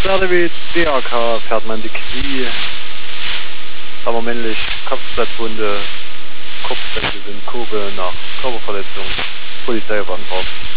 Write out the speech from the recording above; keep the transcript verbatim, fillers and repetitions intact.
R W D A K fährt man die Knie, aber männlich, Kopfplatzwunde, Kopfdämpfe sind Kurbel nach Körperverletzung, Polizei auf Anfahrt.